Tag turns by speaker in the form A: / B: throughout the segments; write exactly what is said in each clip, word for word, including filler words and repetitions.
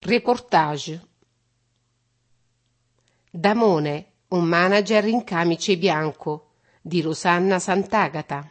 A: Reportage. Damone, un manager in camice bianco, di Rosanna Sant'Agata.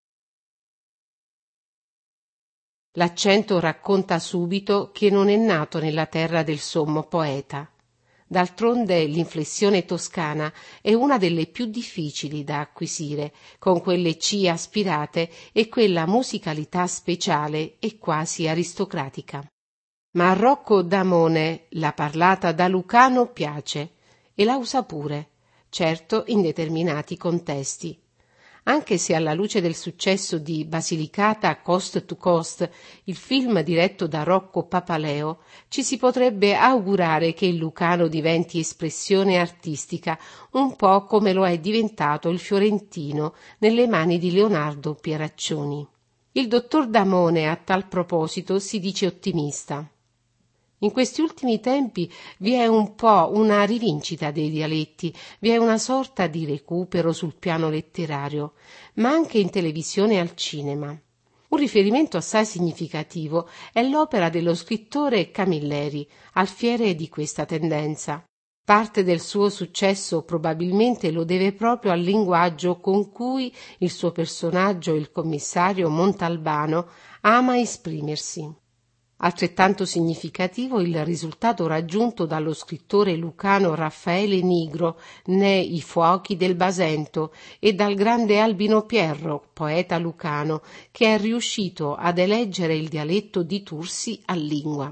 A: L'accento racconta subito che non è nato nella terra del sommo poeta. D'altronde l'inflessione toscana è una delle più difficili da acquisire, con quelle C aspirate e quella musicalità speciale e quasi aristocratica. Ma a Rocco Damone la parlata da lucano piace e la usa pure, certo in determinati contesti. Anche se alla luce del successo di Basilicata Coast to Coast, il film diretto da Rocco Papaleo, ci si potrebbe augurare che il lucano diventi espressione artistica, un po' come lo è diventato il fiorentino nelle mani di Leonardo Pieraccioni. Il dottor Damone a tal proposito si dice ottimista. In questi ultimi tempi vi è un po' una rivincita dei dialetti, vi è una sorta di recupero sul piano letterario, ma anche in televisione e al cinema. Un riferimento assai significativo è l'opera dello scrittore Camilleri, alfiere di questa tendenza. Parte del suo successo probabilmente lo deve proprio al linguaggio con cui il suo personaggio, il commissario Montalbano, ama esprimersi. Altrettanto significativo il risultato raggiunto dallo scrittore lucano Raffaele Nigro ne I fuochi del Basento e dal grande Albino Pierro, poeta lucano, che è riuscito ad eleggere il dialetto di Tursi a lingua.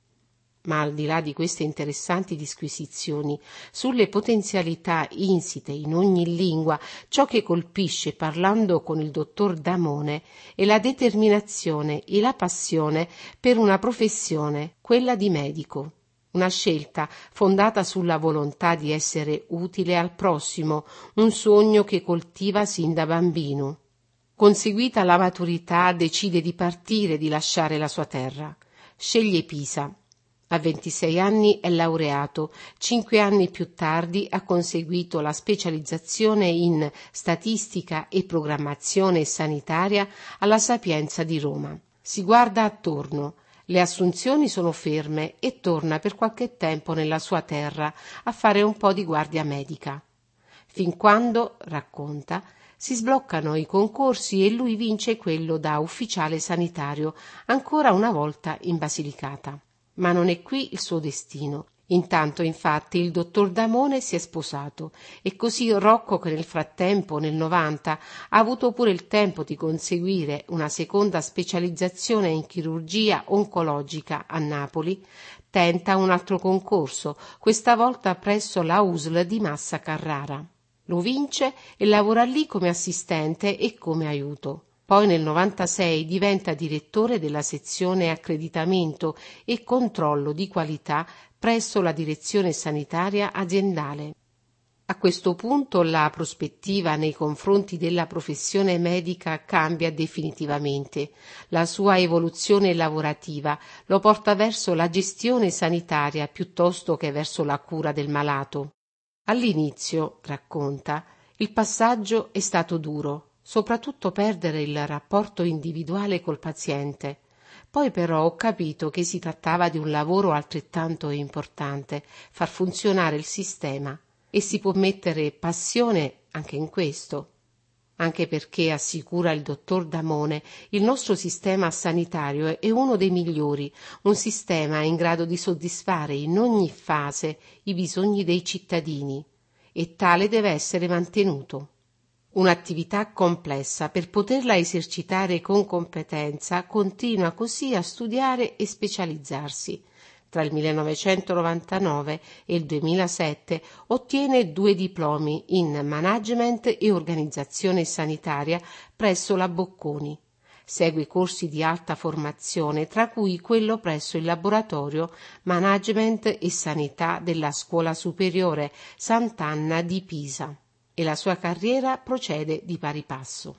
A: Ma al di là di queste interessanti disquisizioni sulle potenzialità insite in ogni lingua, ciò che colpisce parlando con il dottor Damone è la determinazione e la passione per una professione, quella di medico. Una scelta fondata sulla volontà di essere utile al prossimo, un sogno che coltiva sin da bambino. Conseguita la maturità, decide di partire, di lasciare la sua terra. Sceglie Pisa. A ventisei anni è laureato, cinque anni più tardi ha conseguito la specializzazione in statistica e programmazione sanitaria alla Sapienza di Roma. Si guarda attorno, le assunzioni sono ferme e torna per qualche tempo nella sua terra a fare un po' di guardia medica. Fin quando, racconta, si sbloccano i concorsi e lui vince quello da ufficiale sanitario, ancora una volta in Basilicata. Ma non è qui il suo destino. Intanto, infatti, il dottor Damone si è sposato e così Rocco, che nel frattempo, nel novanta, ha avuto pure il tempo di conseguire una seconda specializzazione in chirurgia oncologica a Napoli, tenta un altro concorso, questa volta presso la U S L di Massa Carrara. Lo vince e lavora lì come assistente e come aiuto. Poi nel novantasei diventa direttore della sezione accreditamento e controllo di qualità presso la direzione sanitaria aziendale. A questo punto la prospettiva nei confronti della professione medica cambia definitivamente. La sua evoluzione lavorativa lo porta verso la gestione sanitaria piuttosto che verso la cura del malato. All'inizio, racconta, il passaggio è stato duro. Soprattutto perdere il rapporto individuale col paziente. Poi però ho capito che si trattava di un lavoro altrettanto importante, far funzionare il sistema, e si può mettere passione anche in questo. Anche perché, assicura il dottor Damone, il nostro sistema sanitario è uno dei migliori, un sistema in grado di soddisfare in ogni fase i bisogni dei cittadini, e tale deve essere mantenuto. Un'attività complessa, per poterla esercitare con competenza, continua così a studiare e specializzarsi. Tra il millenovecentonovantanove e il duemilasette ottiene due diplomi in management e organizzazione sanitaria presso la Bocconi. Segue corsi di alta formazione, tra cui quello presso il laboratorio Management e Sanità della Scuola Superiore Sant'Anna di Pisa. E la sua carriera procede di pari passo.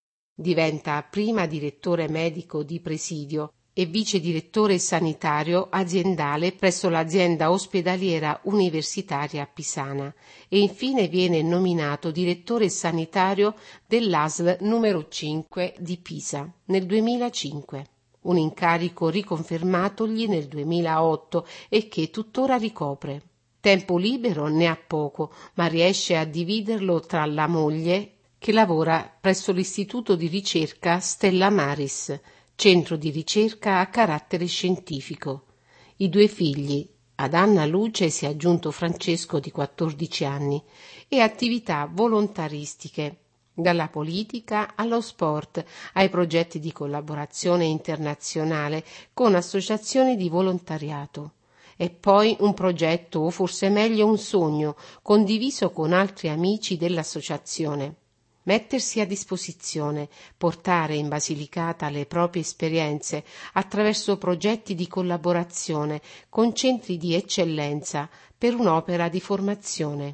A: Diventa prima direttore medico di presidio e vice direttore sanitario aziendale presso l'azienda ospedaliera universitaria pisana e infine viene nominato direttore sanitario dell'A S L numero cinque di Pisa nel duemilacinque. un incarico riconfermatogli nel duemilaotto e che tuttora ricopre. Tempo libero ne ha poco, ma riesce a dividerlo tra la moglie, che lavora presso l'Istituto di ricerca Stella Maris, centro di ricerca a carattere scientifico, i due figli, ad Anna Luce si è aggiunto Francesco di quattordici anni, e attività volontaristiche, dalla politica allo sport, ai progetti di collaborazione internazionale con associazioni di volontariato. E poi un progetto, o forse meglio un sogno, condiviso con altri amici dell'associazione. Mettersi a disposizione, portare in Basilicata le proprie esperienze attraverso progetti di collaborazione con centri di eccellenza per un'opera di formazione.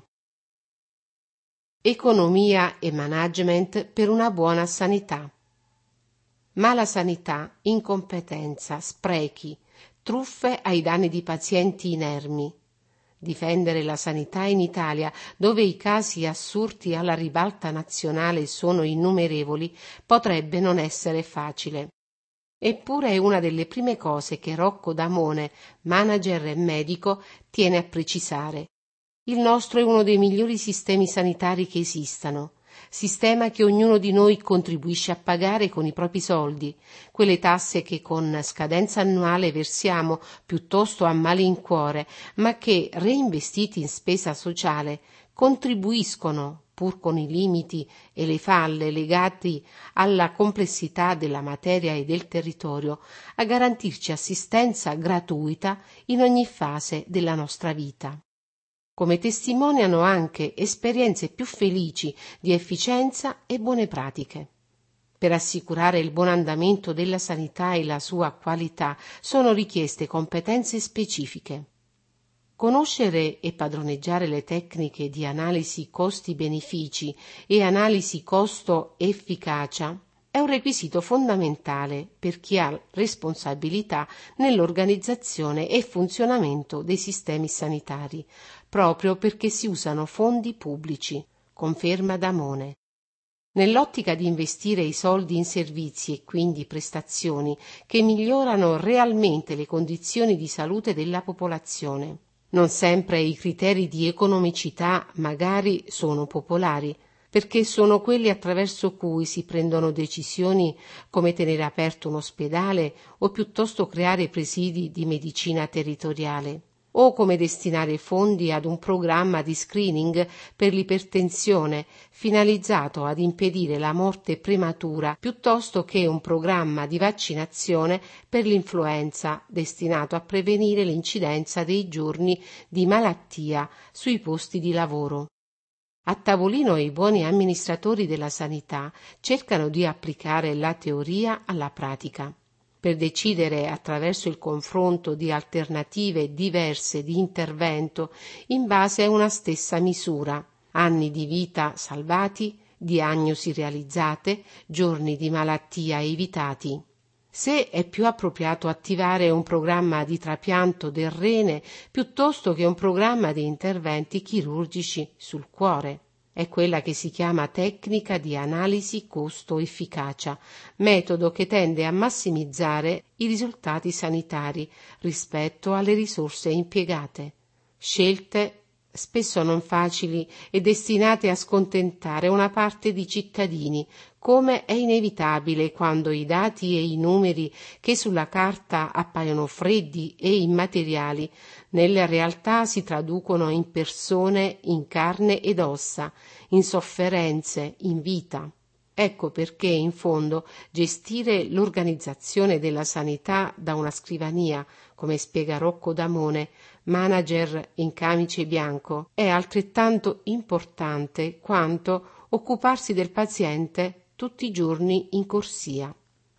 A: Economia e management per una buona sanità. Mala sanità, incompetenza, sprechi, truffe ai danni di pazienti inermi. Difendere la sanità in Italia, dove i casi assurti alla ribalta nazionale sono innumerevoli, potrebbe non essere facile. Eppure è una delle prime cose che Rocco Damone, manager e medico, tiene a precisare. Il nostro è uno dei migliori sistemi sanitari che esistano, sistema che ognuno di noi contribuisce a pagare con i propri soldi, quelle tasse che con scadenza annuale versiamo piuttosto a malincuore, ma che, reinvestiti in spesa sociale, contribuiscono, pur con i limiti e le falle legati alla complessità della materia e del territorio, a garantirci assistenza gratuita in ogni fase della nostra vita. Come testimoniano anche esperienze più felici di efficienza e buone pratiche. Per assicurare il buon andamento della sanità e la sua qualità sono richieste competenze specifiche. Conoscere e padroneggiare le tecniche di analisi costi-benefici e analisi costo-efficacia è un requisito fondamentale per chi ha responsabilità nell'organizzazione e funzionamento dei sistemi sanitari, proprio perché si usano fondi pubblici, conferma Damone. Nell'ottica di investire i soldi in servizi e quindi prestazioni che migliorano realmente le condizioni di salute della popolazione. Non sempre i criteri di economicità magari sono popolari, perché sono quelli attraverso cui si prendono decisioni come tenere aperto un ospedale o piuttosto creare presidi di medicina territoriale, o come destinare fondi ad un programma di screening per l'ipertensione finalizzato ad impedire la morte prematura, piuttosto che un programma di vaccinazione per l'influenza destinato a prevenire l'incidenza dei giorni di malattia sui posti di lavoro. A tavolino i buoni amministratori della sanità cercano di applicare la teoria alla pratica, per decidere attraverso il confronto di alternative diverse di intervento in base a una stessa misura, anni di vita salvati, diagnosi realizzate, giorni di malattia evitati. Se è più appropriato attivare un programma di trapianto del rene piuttosto che un programma di interventi chirurgici sul cuore. È quella che si chiama tecnica di analisi costo-efficacia, metodo che tende a massimizzare i risultati sanitari rispetto alle risorse impiegate. Scelte spesso non facili e destinate a scontentare una parte di cittadini, come è inevitabile quando i dati e i numeri che sulla carta appaiono freddi e immateriali, nella realtà si traducono in persone in carne ed ossa, in sofferenze, in vita. Ecco perché, in fondo, gestire l'organizzazione della sanità da una scrivania, come spiega Rocco Damone, manager in camice bianco, è altrettanto importante quanto occuparsi del paziente tutti i giorni in corsia.